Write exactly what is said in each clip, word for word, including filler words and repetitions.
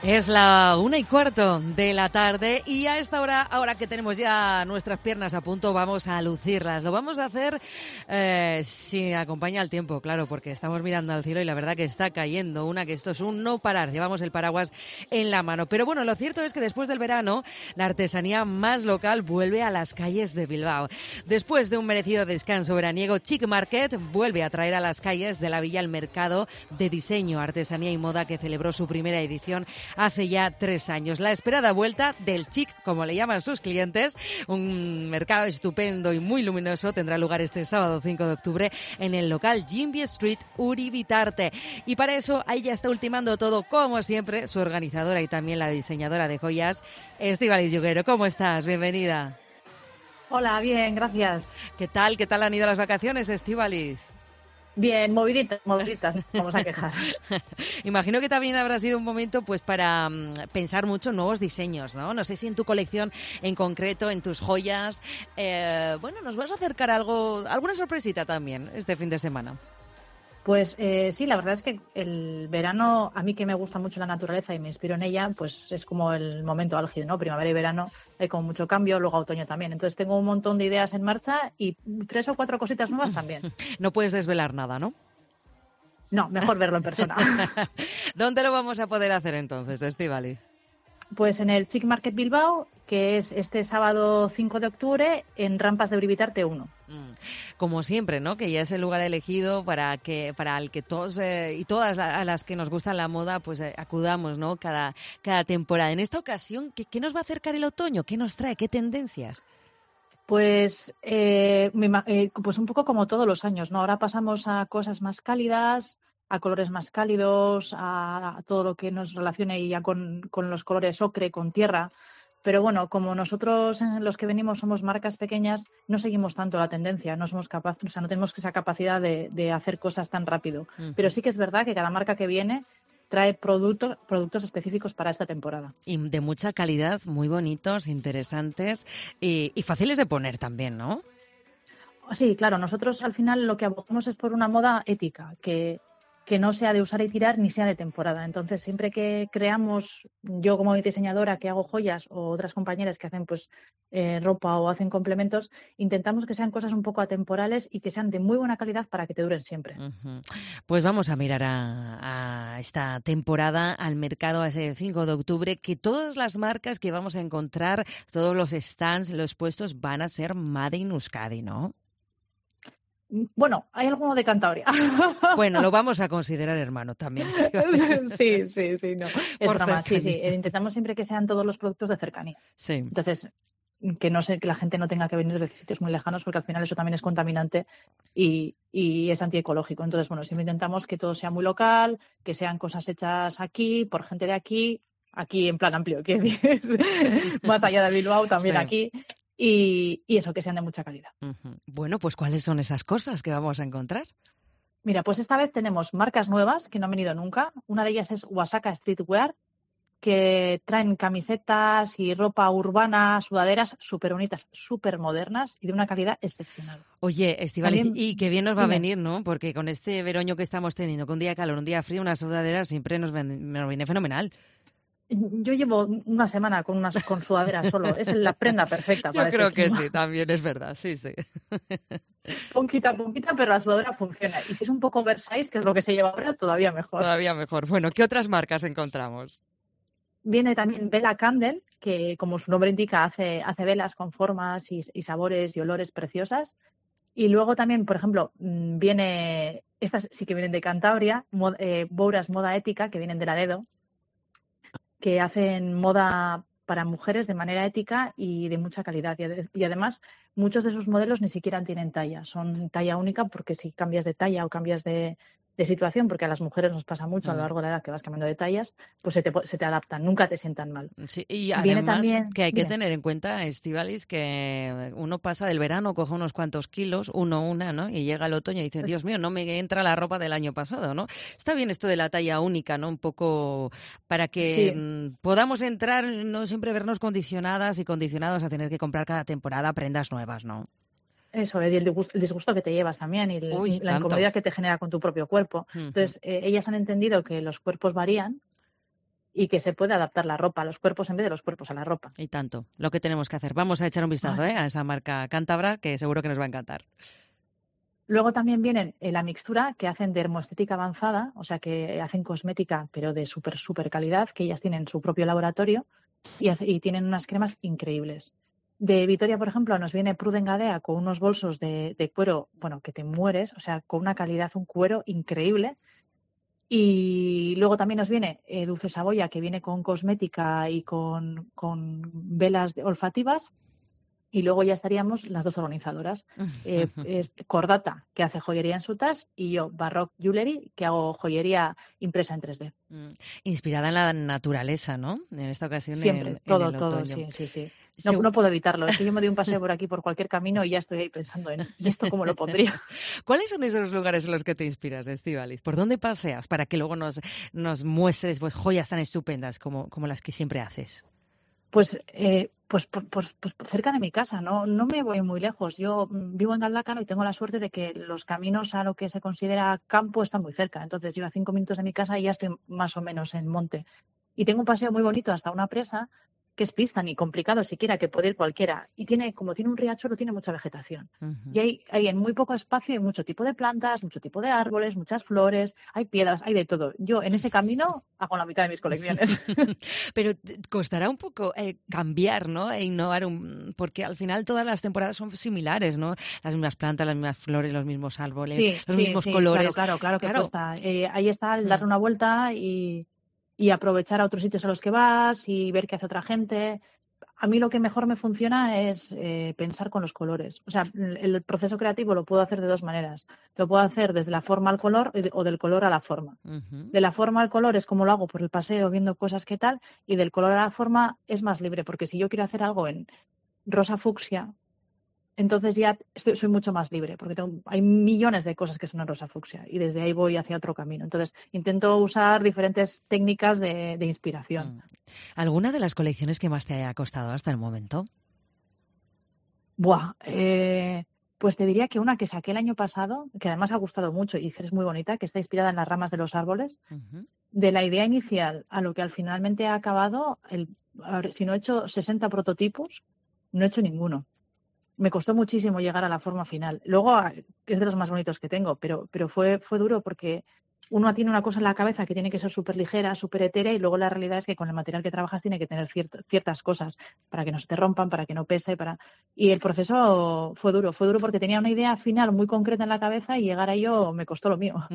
Es la una y cuarto de la tarde y a esta hora, ahora que tenemos ya nuestras piernas a punto, vamos a lucirlas. Lo vamos a hacer eh, si acompaña el tiempo, claro, porque estamos mirando al cielo y la verdad que está cayendo una, que esto es un no parar. Llevamos el paraguas en la mano. Pero bueno, lo cierto es que después del verano, la artesanía más local vuelve a las calles de Bilbao. Después de un merecido descanso veraniego, Chic Market vuelve a traer a las calles de la villa el mercado de diseño, artesanía y moda que celebró su primera edición hace ya tres años. La esperada vuelta del chic, como le llaman sus clientes, un mercado estupendo y muy luminoso, tendrá lugar este sábado cinco de octubre en el local Jimby Street Uribitarte. Y para eso, ahí ya está ultimando todo, como siempre, su organizadora y también la diseñadora de joyas, Estíbaliz Yuguero. ¿Cómo estás? Bienvenida. Hola, bien, gracias. ¿Qué tal? ¿Qué tal han ido las vacaciones, Estíbaliz? Bien, moviditas, moviditas, vamos a quejar. Imagino que también habrá sido un momento pues para um, pensar mucho en nuevos diseños, ¿no? No sé si en tu colección en concreto, en tus joyas, eh, bueno, nos vas a acercar algo, alguna sorpresita también este fin de semana. Pues eh, sí, la verdad es que el verano, a mí que me gusta mucho la naturaleza y me inspiro en ella, pues es como el momento álgido, ¿no? Primavera y verano hay como mucho cambio, luego otoño también. Entonces tengo un montón de ideas en marcha y tres o cuatro cositas nuevas también. No puedes desvelar nada, ¿no? No, mejor verlo en persona. ¿Dónde lo vamos a poder hacer entonces, Estíbaliz? Pues en el Chic Market Bilbao, que es este sábado cinco de octubre en Rampas de Uribitarte uno. Como siempre, ¿no? Que ya es el lugar elegido para que para el que todos eh, y todas a las que nos gusta la moda, pues eh, acudamos, ¿no? Cada, cada temporada. En esta ocasión, ¿qué, ¿qué nos va a acercar el otoño? ¿Qué nos trae? ¿Qué tendencias? Pues, eh, eh, pues un poco como todos los años, ¿no? Ahora pasamos a cosas más cálidas, a colores más cálidos, a, a todo lo que nos relacione ya con, con los colores ocre, con tierra. Pero bueno, como nosotros los que venimos somos marcas pequeñas, no seguimos tanto la tendencia, no somos capaces, o sea, no tenemos esa capacidad de, de hacer cosas tan rápido. Uh-huh. Pero sí que es verdad que cada marca que viene trae productos, productos específicos para esta temporada. Y de mucha calidad, muy bonitos, interesantes y, y fáciles de poner también, ¿no? Sí, claro, nosotros al final lo que abogamos es por una moda ética, que, que no sea de usar y tirar ni sea de temporada. Entonces, siempre que creamos, yo como diseñadora que hago joyas o otras compañeras que hacen pues eh, ropa o hacen complementos, intentamos que sean cosas un poco atemporales y que sean de muy buena calidad para que te duren siempre. Uh-huh. Pues vamos a mirar a, a esta temporada, al mercado ese cinco de octubre, que todas las marcas que vamos a encontrar, todos los stands, los puestos van a ser Made in Euskadi, ¿no? Bueno, hay alguno de Cantabria. Bueno, lo vamos a considerar hermano también. Sí, sí, sí, no. Es Por broma, sí, sí. Intentamos siempre que sean todos los productos de cercanía. Sí. Entonces, que no sé, que la gente no tenga que venir de sitios muy lejanos, porque al final eso también es contaminante y, y es antiecológico. Entonces, bueno, siempre intentamos que todo sea muy local, que sean cosas hechas aquí, por gente de aquí, aquí en plan amplio, que más allá de Bilbao, también sí. Aquí. Y, y eso, que sean de mucha calidad. Uh-huh. Bueno, pues ¿cuáles son esas cosas que vamos a encontrar? Mira, pues esta vez tenemos marcas nuevas que no han venido nunca. Una de ellas es Wasaka Streetwear, que traen camisetas y ropa urbana, sudaderas súper bonitas, súper modernas y de una calidad excepcional. Oye, Estíbaliz, y qué bien nos va dime. a venir, ¿no? Porque con este veroño que estamos teniendo, con un día de calor, un día frío, una sudadera siempre nos, ven, nos viene fenomenal. Yo llevo una semana con unas con sudaderas solo. Es la prenda perfecta. Yo para creo este que clima. Sí, también es verdad. Sí, sí. Ponquita, ponquita, pero la sudadera funciona. Y si es un poco oversize, que es lo que se lleva ahora, todavía mejor. Todavía mejor. Bueno, ¿qué otras marcas encontramos? Viene también Bella Candle, que como su nombre indica, hace, hace velas con formas y, y sabores y olores preciosas. Y luego también, por ejemplo, viene, estas sí que vienen de Cantabria, mod, eh, Bouras Moda Ética, que vienen de Laredo, que hacen moda para mujeres de manera ética y de mucha calidad. Y además, muchos de esos modelos ni siquiera tienen talla. Son talla única porque si cambias de talla o cambias de, de situación, porque a las mujeres nos pasa mucho a lo largo de la edad que vas cambiando de tallas, pues se te, se te adaptan, nunca te sientan mal. Sí, y además también, que hay que dime. tener en cuenta, Estíbaliz, que uno pasa del verano, coge unos cuantos kilos, uno una, ¿no? Y llega el otoño y dice, Dios mío, no me entra la ropa del año pasado, ¿no? Está bien esto de la talla única, ¿no? Un poco para que sí. podamos entrar, no siempre vernos condicionadas y condicionados a tener que comprar cada temporada prendas nuevas, ¿no? Eso es, y el disgusto, el disgusto que te llevas también y el, Uy, la incomodidad que te genera con tu propio cuerpo. Uh-huh. Entonces, eh, ellas han entendido que los cuerpos varían y que se puede adaptar la ropa a los cuerpos en vez de los cuerpos a la ropa. Y tanto, lo que tenemos que hacer. Vamos a echar un vistazo ¿eh? a esa marca cántabra que seguro que nos va a encantar. Luego también vienen eh, la mixtura que hacen dermoestética avanzada, o sea que hacen cosmética pero de súper, súper calidad, que ellas tienen su propio laboratorio y, hace, y tienen unas cremas increíbles. De Vitoria, por ejemplo, nos viene Pruden Gadea con unos bolsos de, de cuero, bueno, que te mueres, o sea, con una calidad, un cuero increíble. Y luego también nos viene eh, Dulce Saboya, que viene con cosmética y con, con velas olfativas. Y luego ya estaríamos las dos organizadoras. Eh, es Cordata, que hace joyería en sutas, y yo, Baroque Jewelry, que hago joyería impresa en tres D. Inspirada en la naturaleza, ¿no? En esta ocasión Siempre, en, todo, en el todo, otoño. sí, sí, sí. No, no puedo evitarlo. Es que yo me doy un paseo por aquí, por cualquier camino, y ya estoy ahí pensando en, ¿y esto cómo lo pondría? ¿Cuáles son esos lugares en los que te inspiras, Estíbaliz? ¿Por dónde paseas para que luego nos, nos muestres pues, joyas tan estupendas como, como las que siempre haces? Pues, eh, pues, pues, pues, pues cerca de mi casa, no, no me voy muy lejos. Yo vivo en Galdácano y tengo la suerte de que los caminos a lo que se considera campo están muy cerca. Entonces yo a cinco minutos de mi casa y ya estoy más o menos en monte. Y tengo un paseo muy bonito hasta una presa que es pista, ni complicado siquiera, que puede ir cualquiera. Y tiene, como tiene un riachuelo, tiene mucha vegetación. Uh-huh. Y hay, hay en muy poco espacio, hay mucho tipo de plantas, mucho tipo de árboles, muchas flores, hay piedras, hay de todo. Yo en ese camino hago la mitad de mis colecciones. Pero costará un poco eh, cambiar, ¿no? E innovar, un... porque al final todas las temporadas son similares, ¿no? Las mismas plantas, las mismas flores, los mismos árboles, sí, los sí, mismos sí, colores. Claro, claro, claro que claro. cuesta. Eh, ahí está el darle una vuelta y... y aprovechar a otros sitios a los que vas y ver qué hace otra gente. A mí lo que mejor me funciona es eh, pensar con los colores. O sea, el proceso creativo lo puedo hacer de dos maneras. Lo puedo hacer desde la forma al color o del color a la forma. Uh-huh. De la forma al color es como lo hago por el paseo, viendo cosas que tal, y del color a la forma es más libre, porque si yo quiero hacer algo en rosa fucsia, entonces ya estoy, soy mucho más libre, porque tengo, hay millones de cosas que son en rosa fucsia y desde ahí voy hacia otro camino. Entonces intento usar diferentes técnicas de, de inspiración. ¿Alguna de las colecciones que más te haya costado hasta el momento? Buah, eh, pues te diría que una que saqué el año pasado, que además ha gustado mucho y es muy bonita, que está inspirada en las ramas de los árboles. Uh-huh. De la idea inicial a lo que al finalmente ha acabado, el, si no he hecho sesenta prototipos, no he hecho ninguno. Me costó muchísimo llegar a la forma final. Luego es de los más bonitos que tengo, pero, pero fue, fue duro porque uno tiene una cosa en la cabeza que tiene que ser súper ligera, súper etérea, y luego la realidad es que con el material que trabajas tiene que tener ciert, ciertas cosas para que no se te rompan, para que no pese. para Y el proceso fue duro. Fue duro porque tenía una idea final muy concreta en la cabeza y llegar a ello me costó lo mío.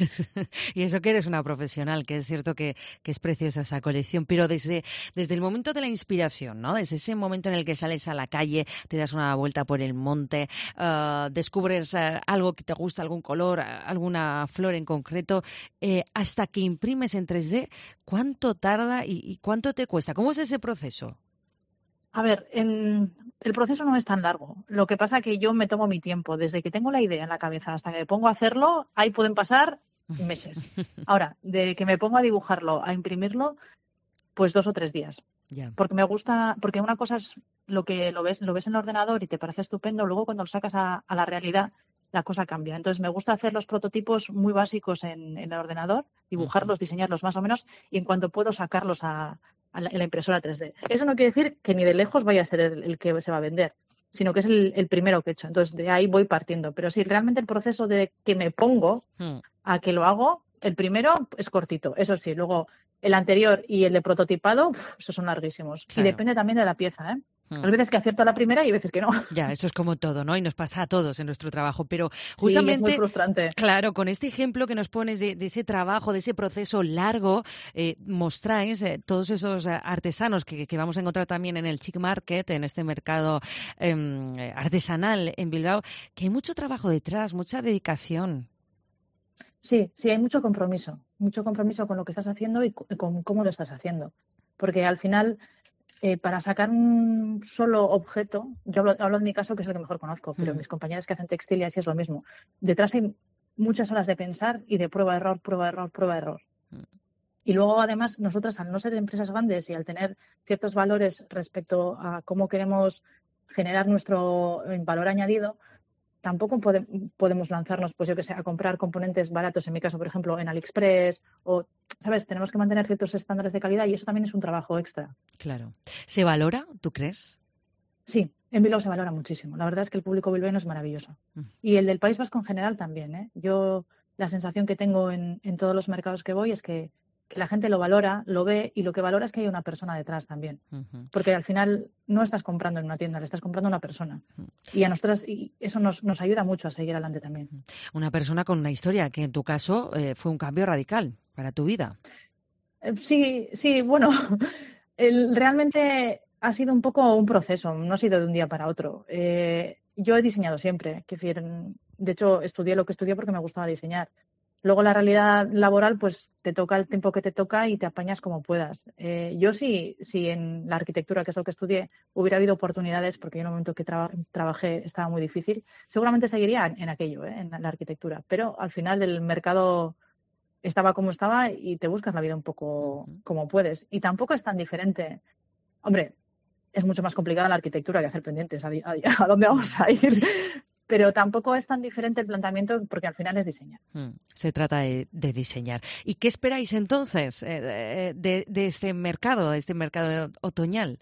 Y eso que eres una profesional, que es cierto que, que es preciosa esa colección, pero desde, desde el momento de la inspiración, ¿no? Desde ese momento en el que sales a la calle, te das una vuelta por el monte, uh, descubres uh, algo que te gusta, algún color, alguna flor en concreto, eh, hasta que imprimes en tres D, ¿cuánto tarda y, y cuánto te cuesta? ¿Cómo es ese proceso? A ver, en, el proceso no es tan largo. Lo que pasa es que yo me tomo mi tiempo. Desde que tengo la idea en la cabeza hasta que me pongo a hacerlo, ahí pueden pasar meses. Ahora, de que me pongo a dibujarlo, a imprimirlo, pues dos o tres días. Yeah. Porque me gusta, porque una cosa es lo que lo ves, lo ves en el ordenador y te parece estupendo, luego cuando lo sacas a, a la realidad, la cosa cambia. Entonces me gusta hacer los prototipos muy básicos en, en el ordenador, dibujarlos, uh-huh. diseñarlos más o menos, y en cuanto puedo sacarlos a, a la, en la impresora tres D. Eso no quiere decir que ni de lejos vaya a ser el, el que se va a vender, sino que es el, el primero que he hecho. Entonces de ahí voy partiendo. Pero sí, realmente el proceso de que me pongo uh-huh. a que lo hago, el primero es cortito, eso sí. Luego el anterior y el de prototipado, uf, esos son larguísimos. Claro. Y depende también de la pieza, ¿eh? Hmm. Hay veces que acierto a la primera y veces que no. Ya, eso es como todo, ¿no? Y nos pasa a todos en nuestro trabajo. Pero justamente, sí, es muy frustrante. Claro, con este ejemplo que nos pones de, de ese trabajo, de ese proceso largo, eh, mostráis eh, todos esos eh, artesanos que, que vamos a encontrar también en el Chic Market, en este mercado eh, artesanal en Bilbao, que hay mucho trabajo detrás, mucha dedicación. Sí, sí, hay mucho compromiso, mucho compromiso con lo que estás haciendo y con cómo lo estás haciendo. Porque al final, eh, para sacar un solo objeto, yo hablo, hablo en mi caso, que es el que mejor conozco, pero mm. mis compañeras que hacen textil y así es lo mismo. Detrás hay muchas horas de pensar y de prueba-error, prueba-error, prueba-error. Mm. Y luego, además, nosotras, al no ser empresas grandes y al tener ciertos valores respecto a cómo queremos generar nuestro valor añadido, tampoco pode, podemos lanzarnos, pues yo que sé, a comprar componentes baratos, en mi caso, por ejemplo, en AliExpress o, ¿sabes? Tenemos que mantener ciertos estándares de calidad y eso también es un trabajo extra. Claro. ¿Se valora, tú crees? Sí, en Bilbao se valora muchísimo. La verdad es que el público bilbaíno es maravilloso. Mm. Y el del País Vasco en general también, ¿eh? Yo la sensación que tengo en, en todos los mercados que voy es que, que la gente lo valora, lo ve y lo que valora es que hay una persona detrás también. Uh-huh. Porque al final no estás comprando en una tienda, le estás comprando a una persona. Uh-huh. Y a nosotras y eso nos, nos ayuda mucho a seguir adelante también. Una persona con una historia que en tu caso eh, fue un cambio radical para tu vida. Eh, sí, sí, bueno, el, realmente ha sido un poco un proceso, no ha sido de un día para otro. Eh, yo he diseñado siempre, es decir, de hecho estudié lo que estudié porque me gustaba diseñar. Luego la realidad laboral, pues te toca el tiempo que te toca y te apañas como puedas. Eh, yo sí, sí en la arquitectura, que es lo que estudié, hubiera habido oportunidades, porque yo en el momento que traba, trabajé estaba muy difícil, seguramente seguiría en, en aquello, ¿eh? En la arquitectura. Pero al final el mercado estaba como estaba y te buscas la vida un poco como puedes. Y tampoco es tan diferente. Hombre, es mucho más complicada la arquitectura que hacer pendientes a, a, a dónde vamos a ir. Pero tampoco es tan diferente el planteamiento porque al final es diseñar. Se trata de, de diseñar. ¿Y qué esperáis entonces eh, de, de este mercado, de este mercado otoñal?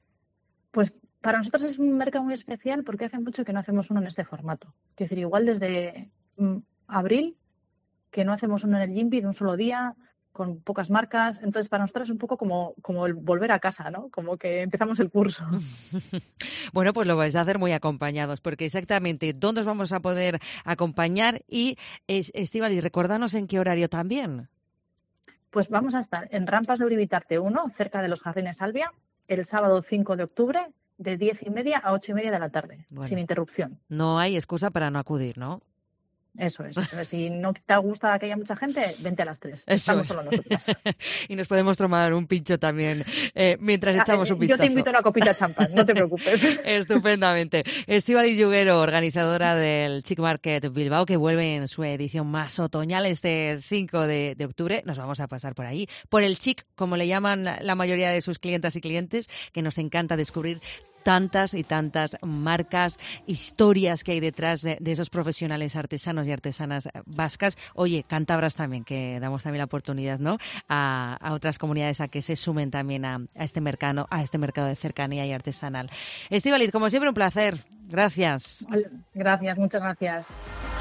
Pues para nosotros es un mercado muy especial porque hace mucho que no hacemos uno en este formato. Es decir, igual desde mm, abril que no hacemos uno en el Gympie de un solo día, con pocas marcas. Entonces, para nosotros es un poco como, como el volver a casa, ¿no? Como que empezamos el curso. Bueno, pues lo vais a hacer muy acompañados, porque exactamente dónde os vamos a poder acompañar y, Estíbaliz, recuérdanos en qué horario también. Pues vamos a estar en Rampas de Uribitarte uno, cerca de los Jardines Albia, el sábado cinco de octubre, de diez y media a ocho y media de la tarde, bueno, sin interrupción. No hay excusa para no acudir, ¿no? Eso es, eso es. Si no te gusta que haya mucha gente, vente a las tres. Eso Estamos es. Solo nosotras. Y nos podemos tomar un pincho también eh, mientras echamos un vistazo. Yo te invito a una copita de champán, no te preocupes. Estupendamente. Estíbaliz Yuguero, organizadora del Chic Market Bilbao, que vuelve en su edición más otoñal este cinco de octubre. Nos vamos a pasar por ahí, por el Chic, como le llaman la mayoría de sus clientas y clientes, que nos encanta descubrir tantas y tantas marcas, historias que hay detrás de, de esos profesionales artesanos y artesanas vascas. Oye, cántabras también, que damos también la oportunidad, ¿no?, a, a otras comunidades a que se sumen también a, a este mercado, a este mercado de cercanía y artesanal. Estíbaliz, como siempre, un placer. Gracias. Gracias, muchas gracias.